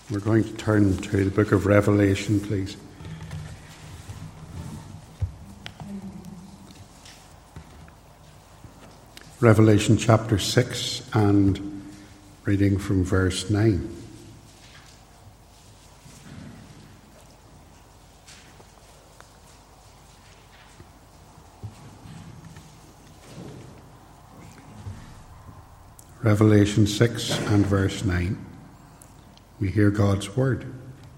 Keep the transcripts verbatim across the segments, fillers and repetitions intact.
We're going to turn to the book of Revelation, please. Revelation chapter six, and reading from verse nine. Revelation six and verse nine. We hear God's word.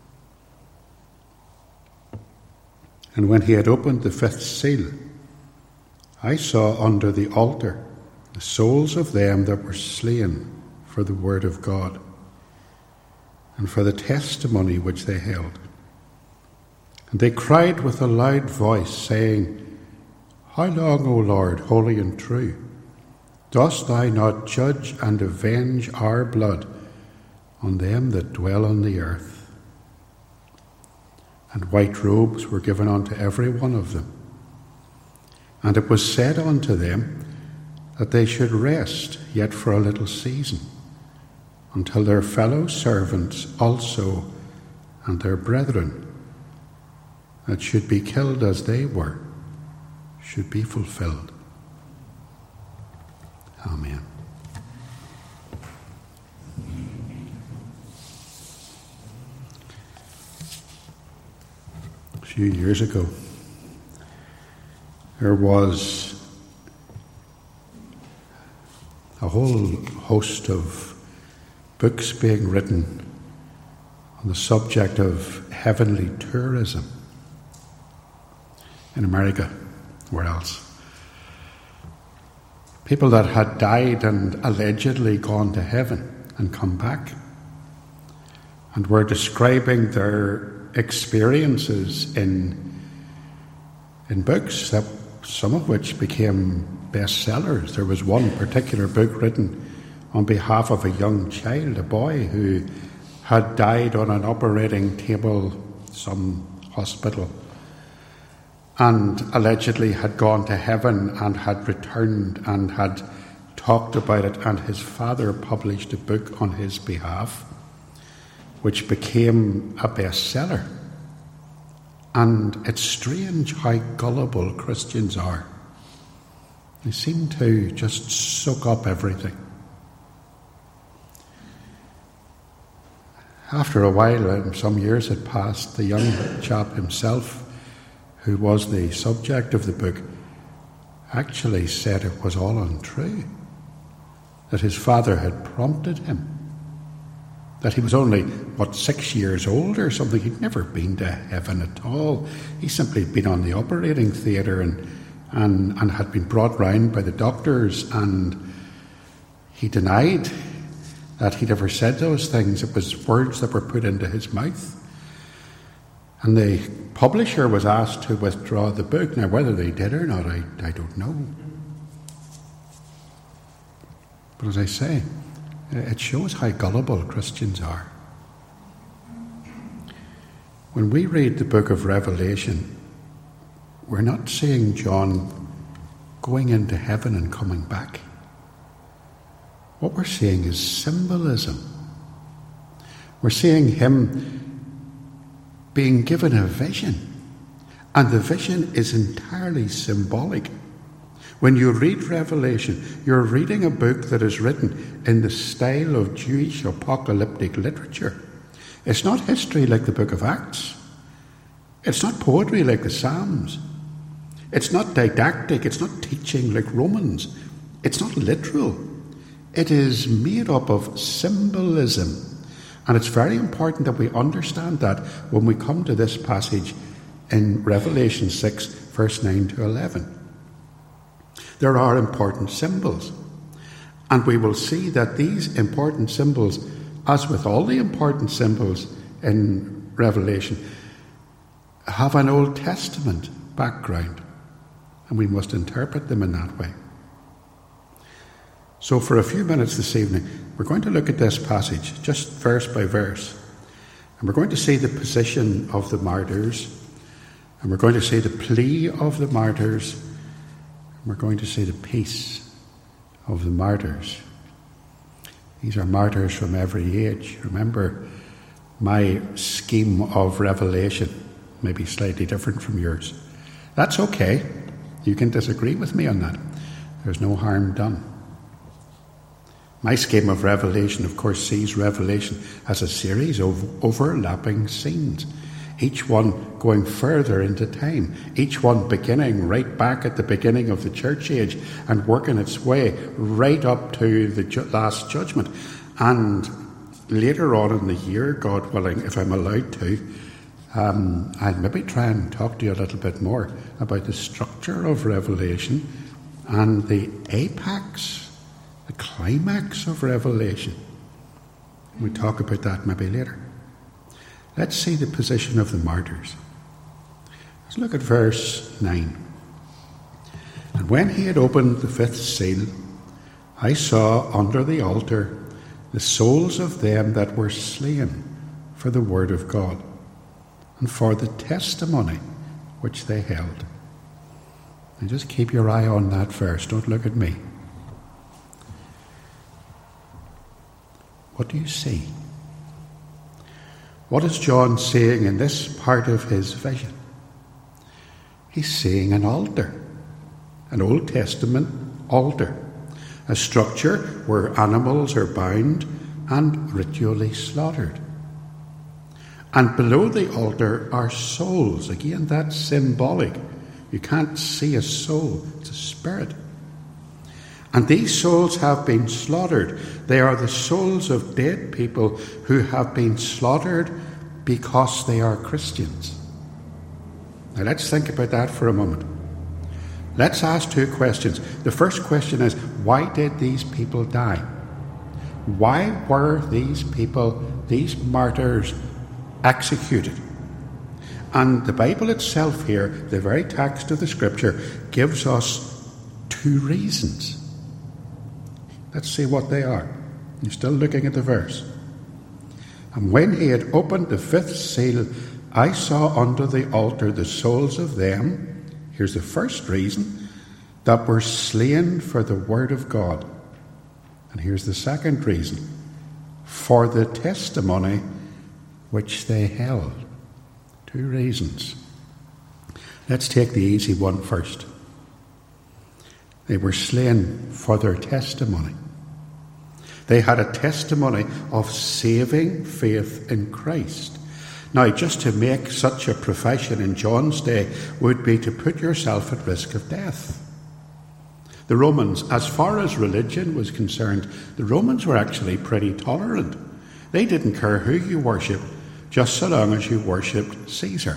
And when he had opened the fifth seal, I saw under the altar the souls of them that were slain for the word of God and for the testimony which they held. And they cried with a loud voice, saying, How long, O Lord, holy and true, dost thou not judge and avenge our blood on them that dwell on the earth? And white robes were given unto every one of them. And it was said unto them that they should rest yet for a little season, until their fellow servants also and their brethren that should be killed as they were should be fulfilled. Amen. A few years ago, there was a whole host of books being written on the subject of heavenly tourism in America. Where else? People that had died and allegedly gone to heaven and come back, and were describing their experiences in in books, that some of which became bestsellers. There was one particular book written on behalf of a young child, a boy who had died on an operating table, some hospital, and allegedly had gone to heaven and had returned and had talked about it, and his father published a book on his behalf which became a bestseller. And it's strange how gullible Christians are. They seem to just soak up everything. After a while, some years had passed, the young chap himself, who was the subject of the book, actually said it was all untrue, that his father had prompted him, that he was only, what, six years old or something. He'd never been to heaven at all. He simply been on the operating theatre and, and, and had been brought round by the doctors, and he denied that he'd ever said those things. It was words that were put into his mouth. And the publisher was asked to withdraw the book. Now, whether they did or not, I, I don't know. But as I say, it shows how gullible Christians are. When we read the book of Revelation, we're not seeing John going into heaven and coming back. What we're seeing is symbolism. We're seeing him being given a vision, and the vision is entirely symbolic. When you read Revelation, you're reading a book that is written in the style of Jewish apocalyptic literature. It's not history like the book of Acts. It's not poetry like the Psalms. It's not didactic. It's not teaching like Romans. It's not literal. It is made up of symbolism. And it's very important that we understand that when we come to this passage in Revelation six, verse nine to eleven. There are important symbols. And we will see that these important symbols, as with all the important symbols in Revelation, have an Old Testament background. And we must interpret them in that way. So for a few minutes this evening, we're going to look at this passage, just verse by verse. And we're going to see the position of the martyrs. And we're going to see the plea of the martyrs. We're going to see the peace of the martyrs. These are martyrs from every age. Remember, my scheme of revelation may be slightly different from yours. That's okay. You can disagree with me on that. There's no harm done. My scheme of revelation, of course, sees revelation as a series of overlapping scenes, each one going further into time, each one beginning right back at the beginning of the church age and working its way right up to the ju- last judgment. And later on in the year, God willing, if I'm allowed to, um, I'll maybe try and talk to you a little bit more about the structure of revelation and the apex, the climax of revelation. We'll talk about that maybe later. Let's see the position of the martyrs. Let's look at verse nine. And when he had opened the fifth seal, I saw under the altar the souls of them that were slain for the word of God and for the testimony which they held. And just keep your eye on that verse. Don't look at me. What do you see? What is John saying in this part of his vision? He's seeing an altar, an Old Testament altar, a structure where animals are bound and ritually slaughtered. And below the altar are souls. Again, that's symbolic. You can't see a soul, it's a spirit. And these souls have been slaughtered. They are the souls of dead people who have been slaughtered because they are Christians. Now let's think about that for a moment. Let's ask two questions. The first question is, why did these people die? Why were these people, these martyrs, executed? And the Bible itself here, the very text of the Scripture, gives us two reasons. Let's see what they are. You're still looking at the verse. And when he had opened the fifth seal, I saw under the altar the souls of them, here's the first reason, that were slain for the word of God. And here's the second reason, for the testimony which they held. Two reasons. Let's take the easy one first. They were slain for their testimony. They had a testimony of saving faith in Christ. Now, just to make such a profession in John's day would be to put yourself at risk of death. The Romans, as far as religion was concerned, the Romans were actually pretty tolerant. They didn't care who you worshipped, just so long as you worshipped Caesar.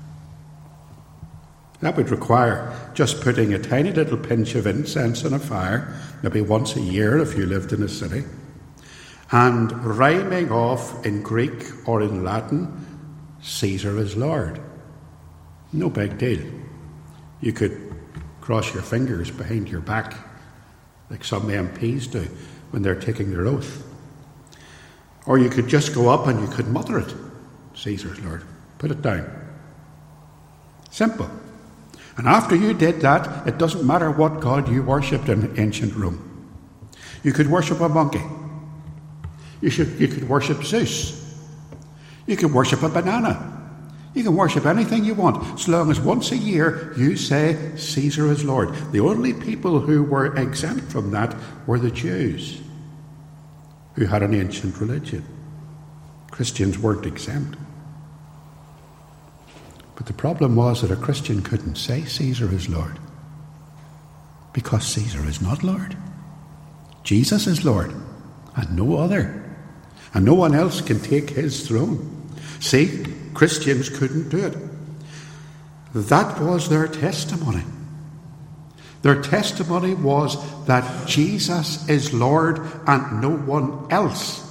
That would require just putting a tiny little pinch of incense on a fire, maybe once a year if you lived in a city, and rhyming off in Greek or in Latin, Caesar is Lord. No big deal. You could cross your fingers behind your back like some M Ps do when they're taking their oath. Or you could just go up and you could mutter it. Caesar's Lord. Put it down. Simple. And after you did that, it doesn't matter what god you worshipped in ancient Rome. You could worship a monkey. You, should, you could worship Zeus. You could worship a banana. You can worship anything you want, so long as once a year you say, Caesar is Lord. The only people who were exempt from that were the Jews, who had an ancient religion. Christians weren't exempt. But the problem was that a Christian couldn't say Caesar is Lord, because Caesar is not Lord. Jesus is Lord, and no other. And no one else can take his throne. See, Christians couldn't do it. That was their testimony. Their testimony was that Jesus is Lord and no one else.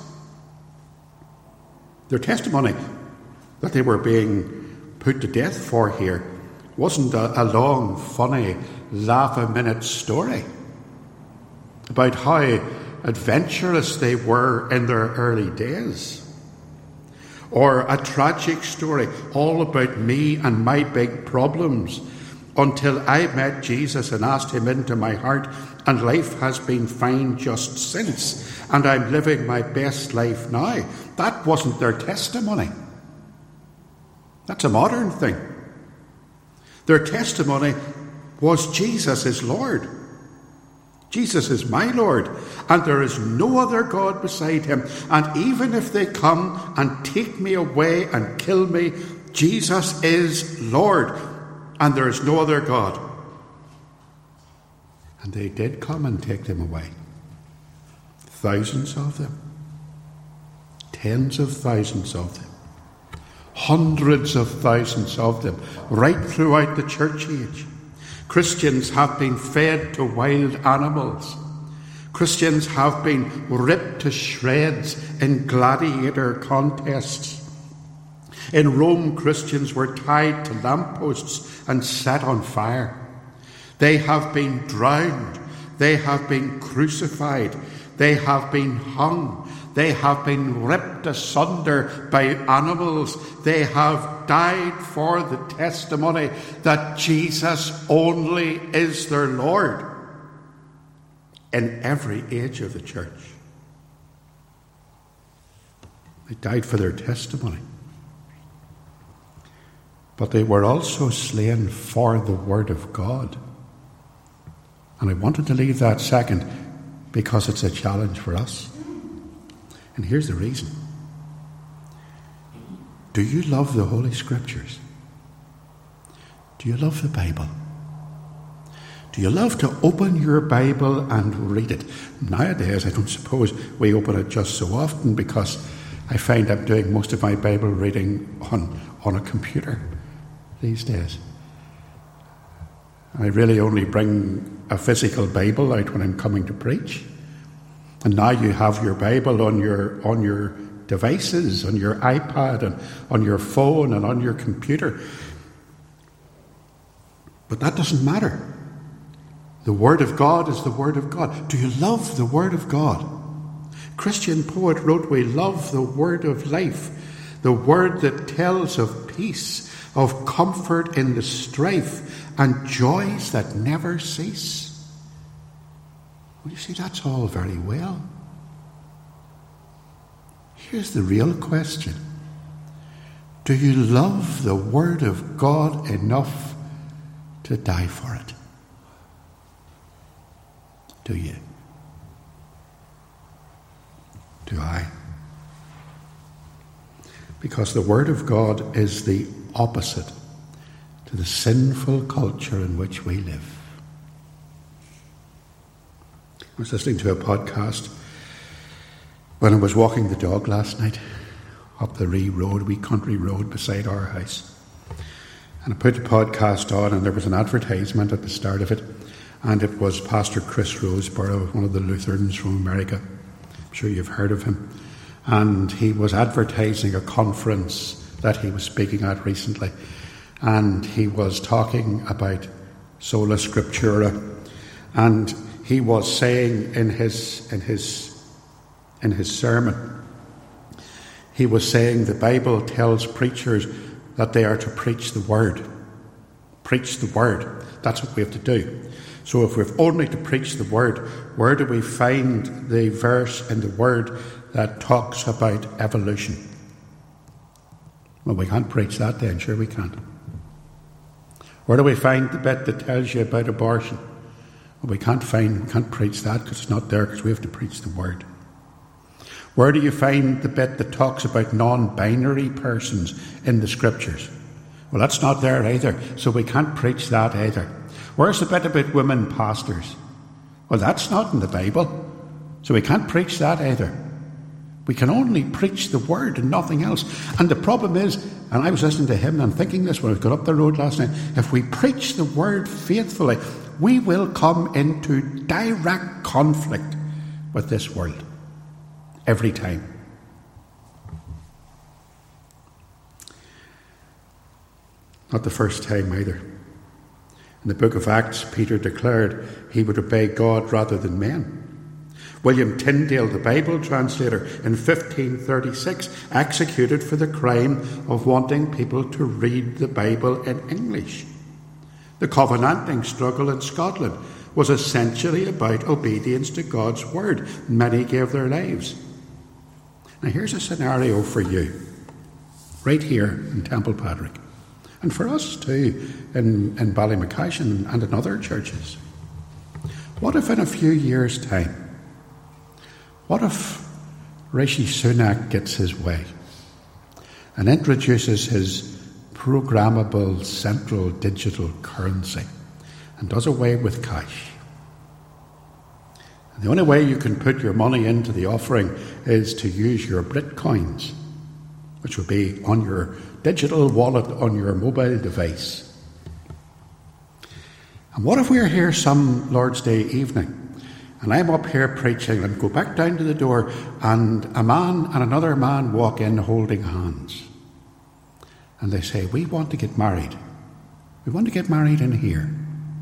Their testimony that they were being put to death for here wasn't a, a long, funny, laugh-a-minute story about how adventurous they were in their early days, or a tragic story all about me and my big problems until I met Jesus and asked him into my heart, and life has been fine just since, and I'm living my best life now. that wasn't their testimony. That's a modern thing. Their testimony was Jesus is Lord. Jesus is my Lord, and there is no other God beside him. And even if they come and take me away and kill me, Jesus is Lord, and there is no other God. And they did come and take them away. Thousands of them. Tens of thousands of them. Hundreds of thousands of them, right throughout the church age. Christians have been fed to wild animals. Christians have been ripped to shreds in gladiator contests. In Rome, Christians were tied to lampposts and set on fire. They have been drowned. They have been crucified. They have been hung. They have been ripped asunder by animals. They have died for the testimony that Jesus only is their Lord in every age of the church. They died for their testimony. But they were also slain for the Word of God. And I wanted to leave that second because it's a challenge for us. And here's the reason. Do you love the Holy Scriptures? Do you love the Bible? Do you love to open your Bible and read it? Nowadays, I don't suppose we open it just so often because I find I'm doing most of my Bible reading on, on a computer these days. I really only bring a physical Bible out when I'm coming to preach. And now you have your Bible on your on your devices, on your iPad and on your phone and on your computer. But that doesn't matter. The Word of God is the Word of God. Do you love the Word of God? Christian poet wrote, we love the Word of life, the Word that tells of peace, of comfort in the strife, and joys that never cease. Well, you see, that's all very well. Here's the real question. Do you love the Word of God enough to die for it? Do you? Do I? Because the Word of God is the opposite to the sinful culture in which we live. I was listening to a podcast when I was walking the dog last night up the wee road, wee country road beside our house. And I put the podcast on, and there was an advertisement at the start of it, and it was Pastor Chris Roseborough, one of the Lutherans from America. I'm sure you've heard of him. And he was advertising a conference that he was speaking at recently. And he was talking about sola scriptura. And he was saying in his in his in his sermon, he was saying the Bible tells preachers that they are to preach the word. Preach the word. That's what we have to do. So if we've only to preach the word, where do we find the verse in the word that talks about evolution? Well, we can't preach that then, sure we can't. Where do we find the bit that tells you about abortion? Well, we can't find, we can't preach that because it's not there, because we have to preach the word. Where do you find the bit that talks about non-binary persons in the scriptures? Well, that's not there either, so we can't preach that either. Where's the bit about women pastors? Well, that's not in the Bible, so we can't preach that either. We can only preach the word and nothing else. And the problem is, and I was listening to him and thinking this when I got up the road last night, if we preach the word faithfully, we will come into direct conflict with this world every time. Not the first time either. In the book of Acts, Peter declared he would obey God rather than men. William Tyndale, the Bible translator, in fifteen thirty-six, executed for the crime of wanting people to read the Bible in English. The Covenanting struggle in Scotland was essentially about obedience to God's word. Many gave their lives. Now here's a scenario for you, right here in Templepatrick, and for us too in, in Ballymacashin and in other churches. What if in a few years' time, what if Rishi Sunak gets his way and introduces his programmable central digital currency and does away with cash? And the only way you can put your money into the offering is to use your Bitcoins, which would be on your digital wallet on your mobile device. And what if we're here some Lord's Day evening and I'm up here preaching and go back down to the door and a man and another man walk in holding hands and they say, we want to get married. We want to get married in here.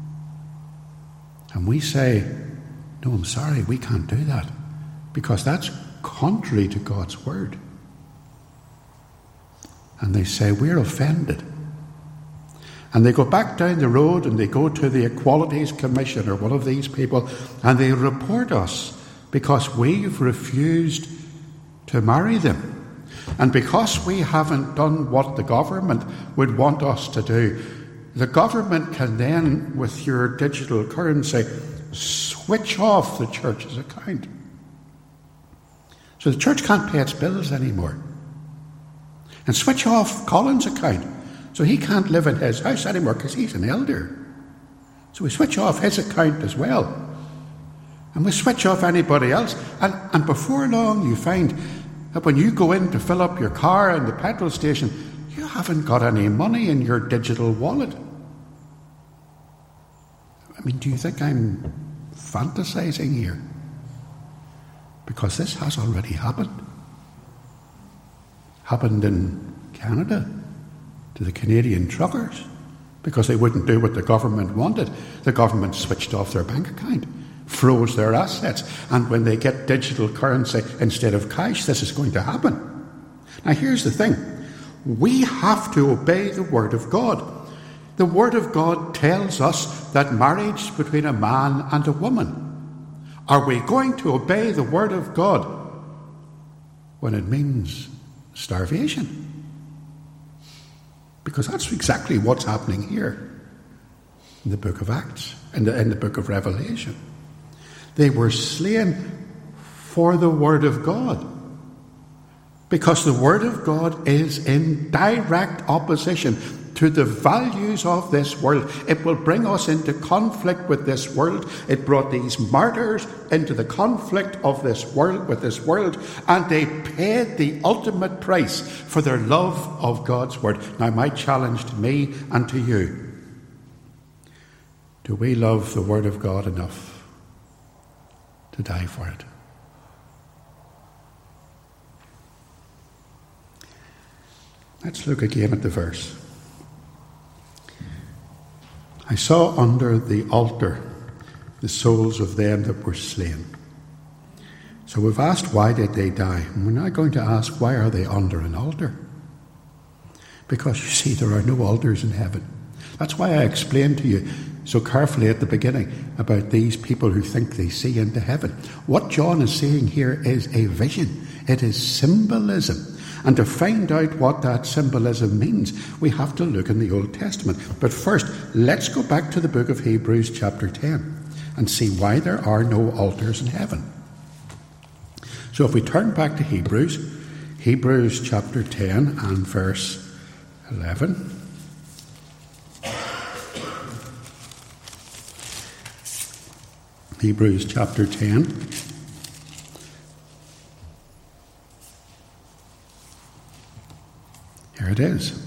And we say, no, I'm sorry, we can't do that because that's contrary to God's word. And they say, we're offended. And they go back down the road and they go to the Equalities Commission or one of these people and they report us because we've refused to marry them. And because we haven't done what the government would want us to do, the government can then, with your digital currency, switch off the church's account. So the church can't pay its bills anymore. And switch off Colin's account. So he can't live in his house anymore because he's an elder. So we switch off his account as well. And we switch off anybody else. And, and before long you find that when you go in to fill up your car in the petrol station, you haven't got any money in your digital wallet. I mean, do you think I'm fantasizing here? Because this has already happened. Happened in Canada to the Canadian truckers because they wouldn't do what the government wanted. The government switched off their bank account, froze their assets, and when they get digital currency instead of cash, this is going to happen. Now here's the thing. We have to obey the Word of God. The Word of God tells us that marriage is between a man and a woman. Are we going to obey the Word of God when it means starvation? Because that's exactly what's happening here in the book of Acts, in the, in the book of Revelation. They were slain for the Word of God. Because the Word of God is in direct opposition to the values of this world. It will bring us into conflict with this world. It brought these martyrs into the conflict of this world, with this world, and they paid the ultimate price for their love of God's Word. Now, my challenge to me and to you, do we love the Word of God enough to die for it? Let's look again at the verse. I saw under the altar the souls of them that were slain. So we've asked, why did they die? And we're now going to ask, why are they under an altar? Because, you see, there are no altars in heaven. That's why I explained to you so carefully at the beginning about these people who think they see into heaven. What John is seeing here is a vision. It is symbolism. And to find out what that symbolism means, we have to look in the Old Testament. But first, let's go back to the book of Hebrews chapter ten and see why there are no altars in heaven. So if we turn back to Hebrews, Hebrews chapter ten and verse eleven. Hebrews chapter ten. Here it is.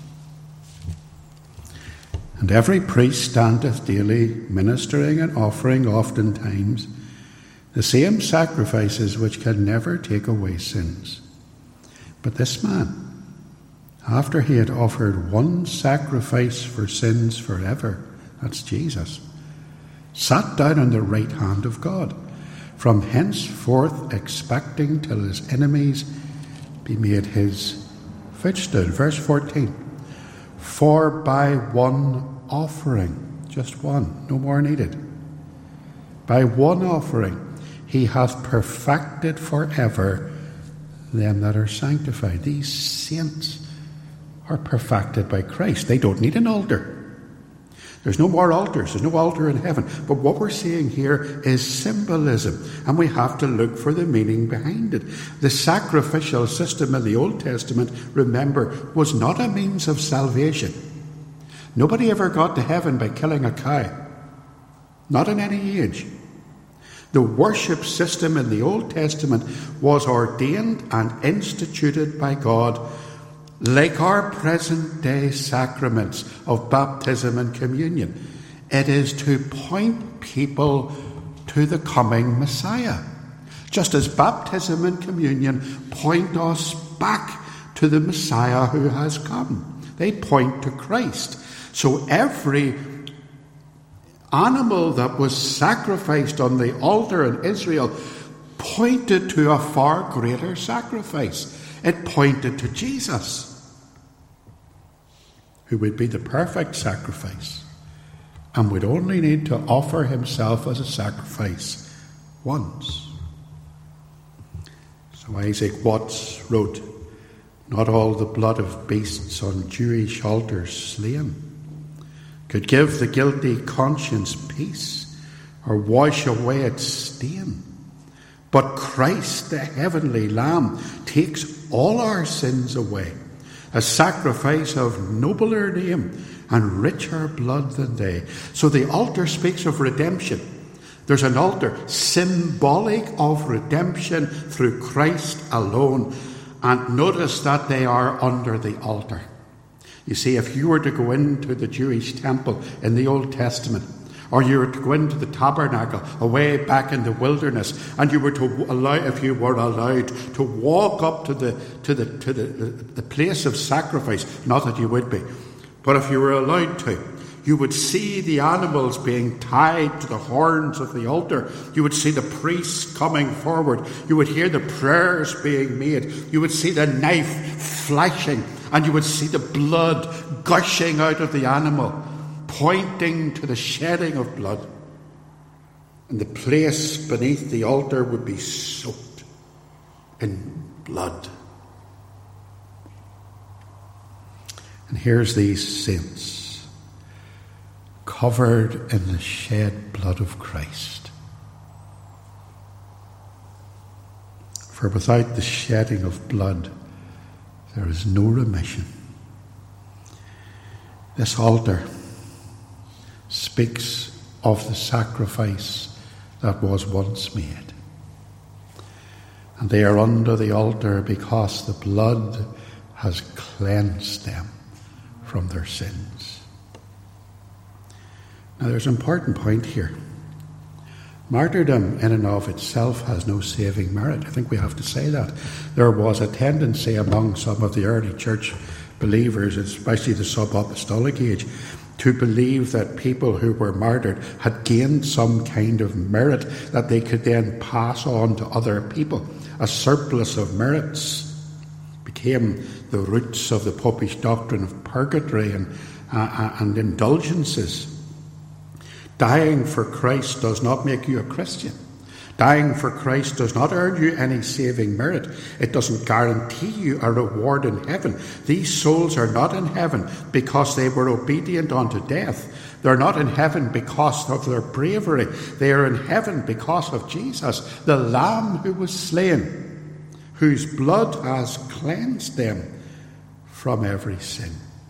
And every priest standeth daily, ministering and offering oftentimes the same sacrifices which can never take away sins. But this man, after he had offered one sacrifice for sins forever, that's Jesus, sat down on the right hand of God, from henceforth expecting till his enemies be made his footstool. Verse fourteen. For by one offering, just one, no more needed, by one offering he hath perfected forever them that are sanctified. These saints are perfected by Christ. They don't need an altar. There's no more altars. There's no altar in heaven. But what we're seeing here is symbolism, and we have to look for the meaning behind it. The sacrificial system in the Old Testament, remember, was not a means of salvation. Nobody ever got to heaven by killing a cow. Not in any age. The worship system in the Old Testament was ordained and instituted by God, like our present-day sacraments of baptism and communion. It is to point people to the coming Messiah, just as baptism and communion point us back to the Messiah who has come. They point to Christ. So every animal that was sacrificed on the altar in Israel pointed to a far greater sacrifice. It pointed to Jesus, who would be the perfect sacrifice and would only need to offer himself as a sacrifice once. So Isaac Watts wrote, "Not all the blood of beasts on Jewish altars slain could give the guilty conscience peace or wash away its stain. But Christ, the heavenly Lamb, takes all our sins away, a sacrifice of nobler name and richer blood than they." So the altar speaks of redemption. There's an altar symbolic of redemption through Christ alone. And notice that they are under the altar. You see, if you were to go into the Jewish temple in the Old Testament, or you were to go into the tabernacle away back in the wilderness, and you were to allow, if you were allowed to walk up to the to the to the, the place of sacrifice, not that you would be, but if you were allowed to, you would see the animals being tied to the horns of the altar. You would see the priests coming forward. You would hear the prayers being made. You would see the knife flashing, and you would see the blood gushing out of the animal, pointing to the shedding of blood. And the place beneath the altar would be soaked in blood. And here's these saints, covered in the shed blood of Christ. For without the shedding of blood, there is no remission. This altar speaks of the sacrifice that was once made. And they are under the altar because the blood has cleansed them from their sins. Now there's an important point here. Martyrdom in and of itself has no saving merit. I think we have to say that. There was a tendency among some of the early church believers, especially the sub-apostolic age, to believe that people who were martyred had gained some kind of merit that they could then pass on to other people. A surplus of merits became the roots of the popish doctrine of purgatory and, uh, and indulgences. Dying for Christ does not make you a Christian. Dying for Christ does not earn you any saving merit. It doesn't guarantee you a reward in heaven. These souls are not in heaven because they were obedient unto death. They're not in heaven because of their bravery. They are in heaven because of Jesus, the Lamb who was slain, whose blood has cleansed them from every sin.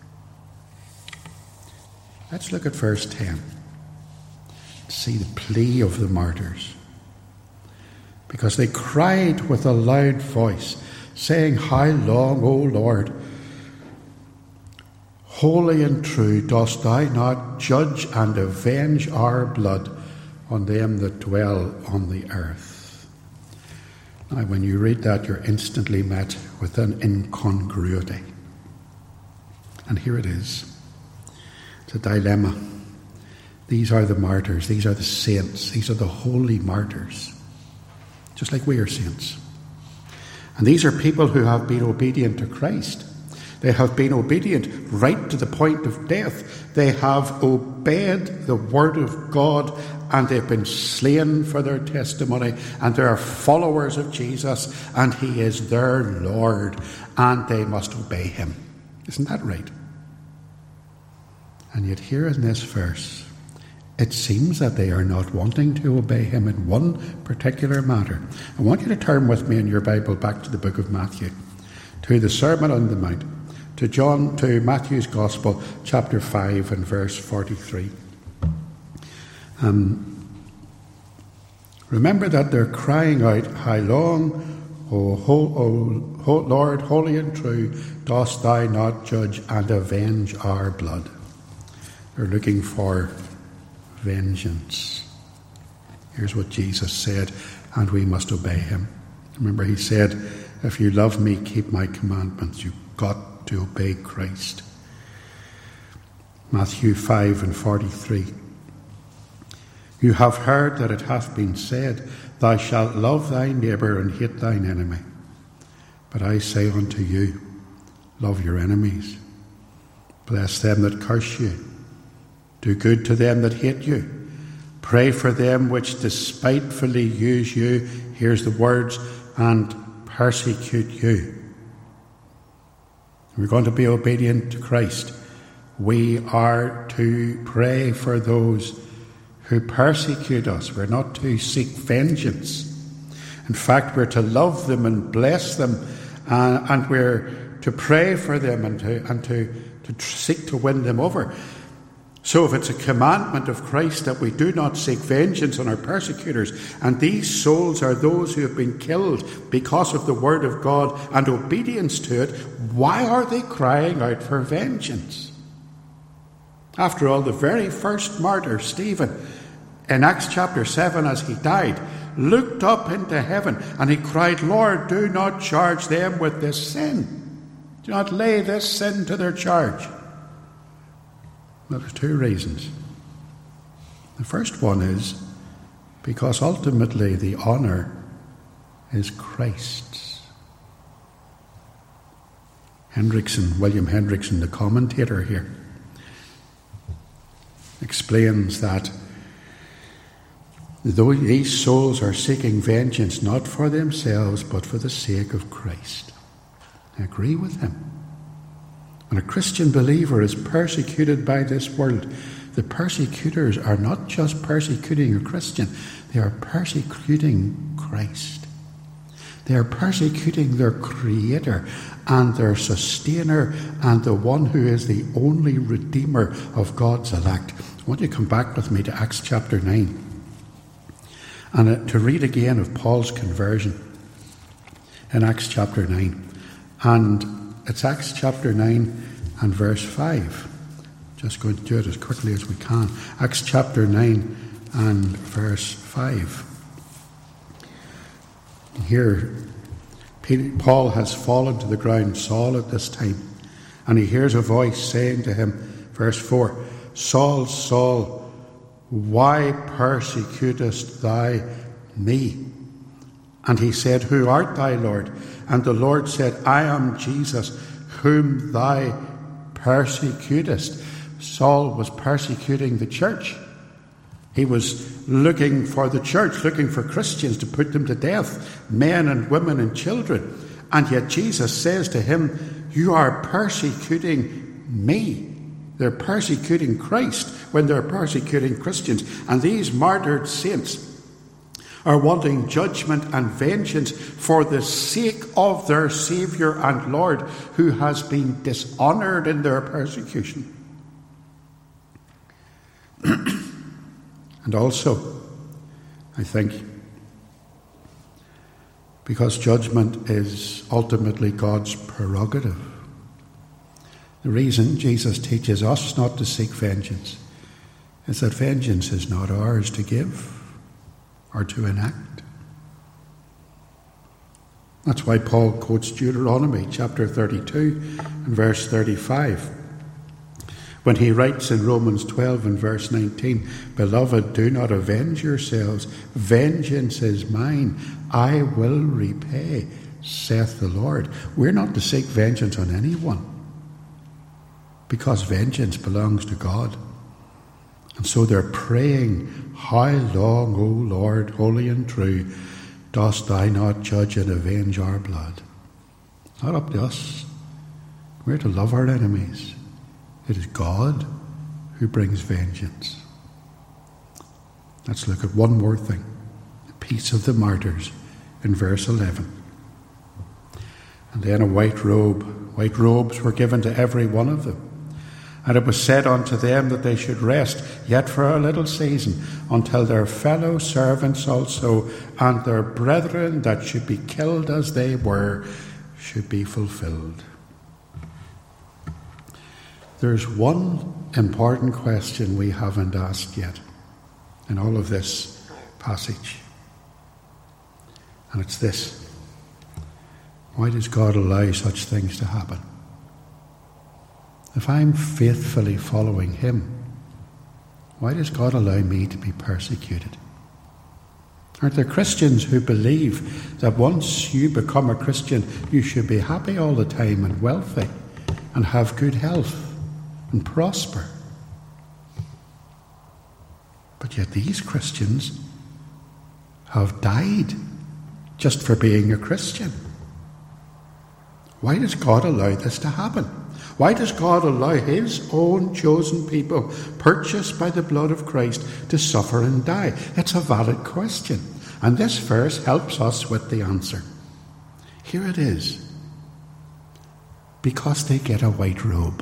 Let's look at verse ten. See the plea of the martyrs. Because they cried with a loud voice, saying, "How long, O Lord, holy and true, dost thou not judge and avenge our blood on them that dwell on the earth?" Now, when you read that, you're instantly met with an incongruity. And here it is. It's a dilemma. These are the martyrs. These are the saints. These are the holy martyrs. Just like we are saints. And these are people who have been obedient to Christ. They have been obedient right to the point of death. They have obeyed the word of God, and they've been slain for their testimony, and they are followers of Jesus, and he is their Lord, and they must obey him. Isn't that right? And yet here in this verse, it seems that they are not wanting to obey him in one particular matter. I want you to turn with me in your Bible back to the book of Matthew, to the Sermon on the Mount, to John, to Matthew's Gospel, chapter five and verse forty-three. Um, remember that they're crying out, "How long, O, o, o Lord, holy and true, dost thou not judge and avenge our blood?" They're looking for vengeance. Here's what Jesus said, and we must obey him. Remember, he said, if you love me, keep my commandments. You've got to obey Christ. Matthew five and forty-three. You have heard that it hath been said, thou shalt love thy neighbour and hate thine enemy. But I say unto you, love your enemies. Bless them that curse you. Do good to them that hate you. Pray for them which despitefully use you. Here's the words, and persecute you. We're going to be obedient to Christ. We are to pray for those who persecute us. We're not to seek vengeance. In fact, we're to love them and bless them, uh, and we're to pray for them and to and to, to seek to win them over. So if it's a commandment of Christ that we do not seek vengeance on our persecutors, and these souls are those who have been killed because of the word of God and obedience to it, why are they crying out for vengeance? After all, the very first martyr, Stephen, in Acts chapter seven, as he died, looked up into heaven and he cried, Lord, do not charge them with this sin. Do not lay this sin to their charge. Well, there's two reasons. The first one is because ultimately the honour is Christ's. Hendrickson, William Hendrickson, the commentator here, explains that though these souls are seeking vengeance not for themselves but for the sake of Christ. I agree with him. When a Christian believer is persecuted by this world, the persecutors are not just persecuting a Christian, they are persecuting Christ. They are persecuting their Creator and their Sustainer and the one who is the only Redeemer of God's elect. I want you to come back with me to Acts chapter nine and to read again of Paul's conversion in Acts chapter nine. And it's Acts chapter nine and verse five. Just going to do it as quickly as we can. Acts chapter nine and verse five. Here, Paul has fallen to the ground, Saul at this time, and he hears a voice saying to him, verse four, Saul, Saul, why persecutest thou me? And he said, Who art thou, Lord? And the Lord said, I am Jesus, whom thou persecutest. Saul was persecuting the church. He was looking for the church, looking for Christians to put them to death, men and women and children. And yet Jesus says to him, you are persecuting me. They're persecuting Christ when they're persecuting Christians. And these martyred saints are wanting judgment and vengeance for the sake of their Saviour and Lord, who has been dishonoured in their persecution. And also, I think, because judgment is ultimately God's prerogative. The reason Jesus teaches us not to seek vengeance is that vengeance is not ours to give or to enact. That's why Paul quotes Deuteronomy chapter thirty-two and verse thirty-five. When he writes in Romans twelve and verse nineteen, Beloved, do not avenge yourselves. Vengeance is mine. I will repay, saith the Lord. We're not to seek vengeance on anyone. because vengeance belongs to God. And so they're praying, how long, O Lord, holy and true, dost thou not judge and avenge our blood? It's not up to us. We're to love our enemies. It is God who brings vengeance. Let's look at one more thing. The peace of the martyrs in verse eleven. And then a white robe. White robes were given to every one of them. And it was said unto them that they should rest yet for a little season, until their fellow servants also and their brethren that should be killed as they were should be fulfilled. There's one important question we haven't asked yet in all of this passage. And it's this. Why does God allow such things to happen? If I'm faithfully following him, why does God allow me to be persecuted? Aren't there Christians who believe that once you become a Christian, you should be happy all the time and wealthy and have good health and prosper? But yet these Christians have died just for being a Christian. Why does God allow this to happen? Why does God allow his own chosen people, purchased by the blood of Christ, to suffer and die? It's a valid question. And this verse helps us with the answer. Here it is. Because they get a white robe.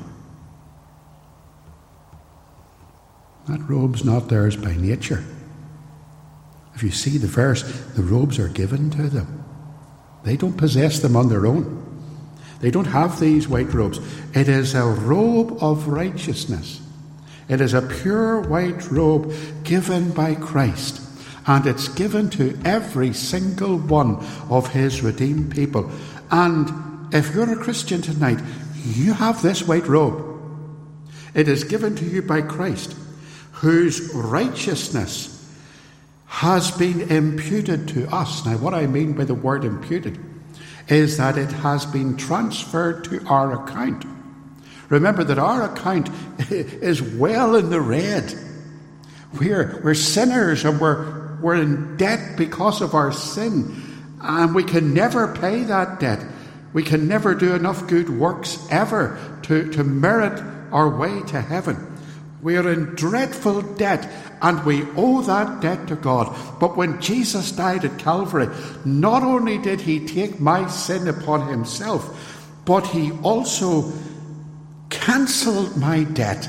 That robe's not theirs by nature. If you see the verse, the robes are given to them. They don't possess them on their own. They don't have these white robes. It is a robe of righteousness. It is a pure white robe given by Christ. And it's given to every single one of his redeemed people. And if you're a Christian tonight, you have this white robe. It is given to you by Christ, whose righteousness has been imputed to us. Now, what I mean by the word imputed is that it has been transferred to our account. Remember that our account is well in the red. We're, we're sinners and we're, we're in debt because of our sin. And we can never pay that debt. We can never do enough good works ever to, to merit our way to heaven. We are in dreadful debt, and we owe that debt to God. But when Jesus died at Calvary, not only did he take my sin upon himself, but he also cancelled my debt.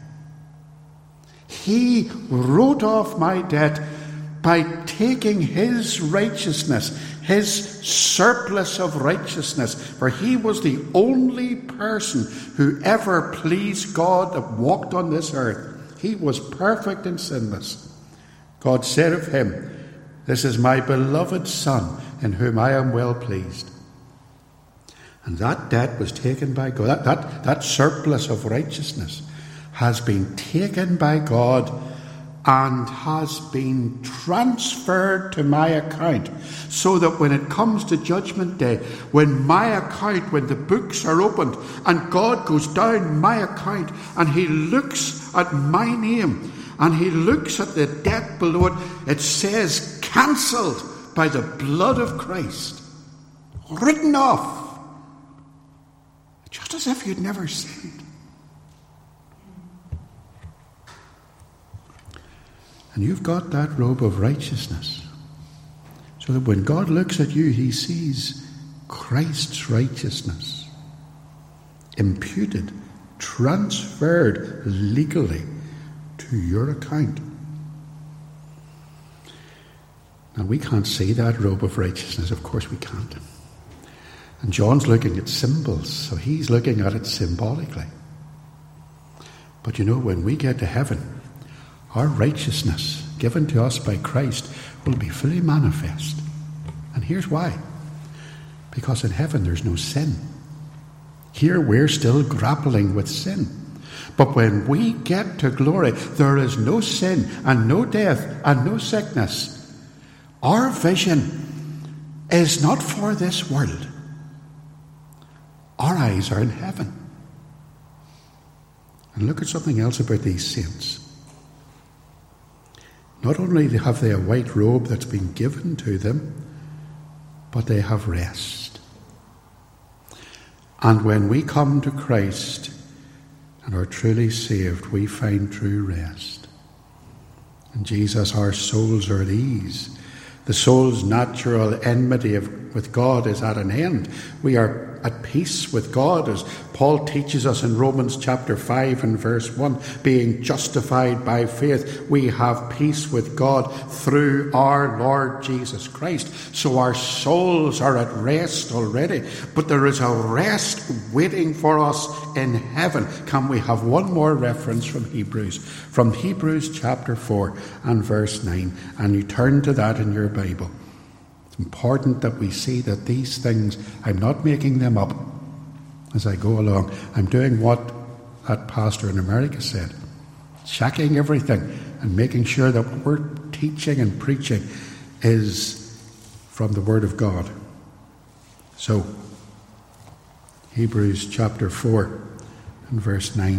He wrote off my debt by taking his righteousness, his surplus of righteousness, for he was the only person who ever pleased God that walked on this earth. He was perfect and sinless. God said of him, "This is my beloved Son, in whom I am well pleased." And that debt was taken by God. That, that, that surplus of righteousness has been taken by God and has been transferred to my account, so that when it comes to Judgment Day, when my account, when the books are opened and God goes down my account and he looks at my name and he looks at the debt below it, it says cancelled by the blood of Christ, written off, just as if you'd never sinned. And you've got that robe of righteousness, so that when God looks at you, he sees Christ's righteousness, imputed, transferred legally to your account. Now, we can't see that robe of righteousness. Of course we can't. And John's looking at symbols, so he's looking at it symbolically. But you know, when we get to heaven, our righteousness given to us by Christ will be fully manifest. And here's why. Because in heaven there's no sin. Here we're still grappling with sin. But when we get to glory, there is no sin and no death and no sickness. Our vision is not for this world. Our eyes are in heaven. And look at something else about these saints. Not only have they a white robe that's been given to them, but they have rest. And when we come to Christ and are truly saved, we find true rest. And Jesus, our souls are at ease. The soul's natural enmity of, with God is at an end. We are at peace with God, as Paul teaches us in Romans chapter five and verse one. Being justified by faith, we have peace with God through our Lord Jesus Christ. So our souls are at rest already. But there is a rest waiting for us in heaven. Can we have one more reference from Hebrews? From Hebrews chapter four and verse nine. And you turn to that in your Bible. It's important that we see that these things, I'm not making them up as I go along. I'm doing what that pastor in America said, checking everything and making sure that what we're teaching and preaching is from the Word of God. So, Hebrews chapter four and verse nine.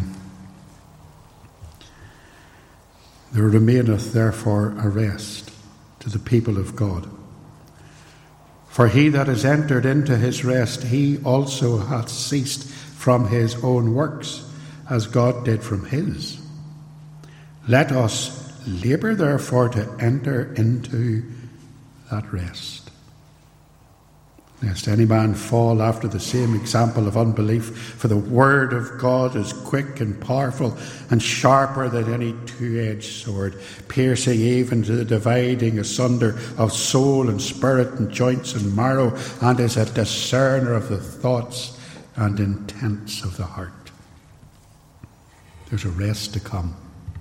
There remaineth therefore a rest to the people of God. For he that is entered into his rest, he also hath ceased from his own works, as God did from his. Let us labour therefore to enter into that rest. Lest any man fall after the same example of unbelief, for the word of God is quick and powerful and sharper than any two-edged sword, piercing even to the dividing asunder of soul and spirit and joints and marrow, and is a discerner of the thoughts and intents of the heart. There's a rest to come.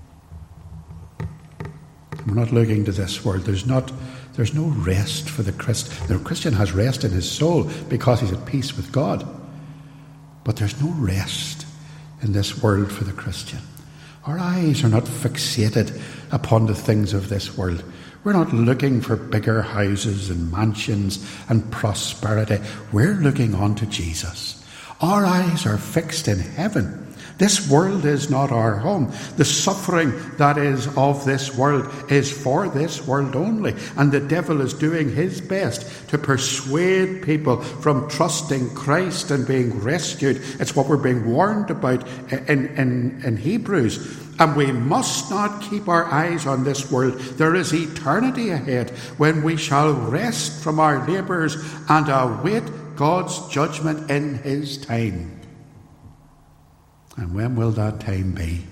We're not looking to this world. There's not There's no rest for the Christian. The Christian has rest in his soul because he's at peace with God. But there's no rest in this world for the Christian. Our eyes are not fixated upon the things of this world. We're not looking for bigger houses and mansions and prosperity. We're looking on to Jesus. Our eyes are fixed in heaven. This world is not our home. The suffering that is of this world is for this world only. And the devil is doing his best to persuade people from trusting Christ and being rescued. It's what we're being warned about in, in, in Hebrews. And we must not keep our eyes on this world. There is eternity ahead when we shall rest from our labours and await God's judgment in his time. And when will that time be?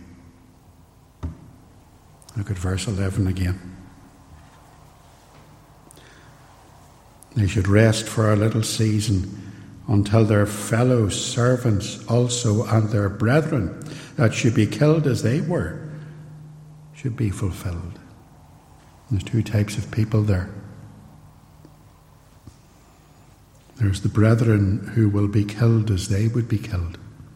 Look at verse eleven again. They should rest for a little season until their fellow servants also and their brethren that should be killed as they were should be fulfilled. There's two types of people there. There's the brethren who will be killed as they would be killed.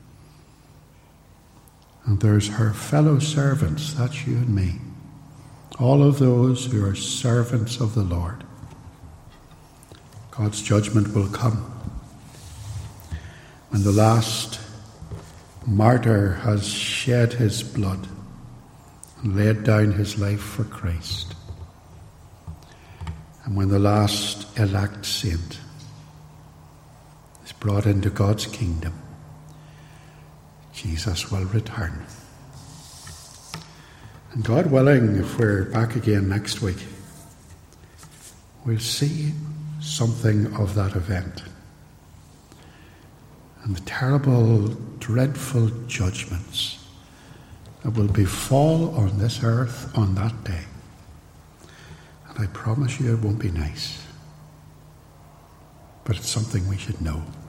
And there's her fellow servants, that's you and me. All of those who are servants of the Lord. God's judgment will come when the last martyr has shed his blood and laid down his life for Christ. And when the last elect saint is brought into God's kingdom, Jesus will return. And God willing, if we're back again next week, we'll see something of that event. And the terrible, dreadful judgments that will befall on this earth on that day. And I promise you it won't be nice. But it's something we should know.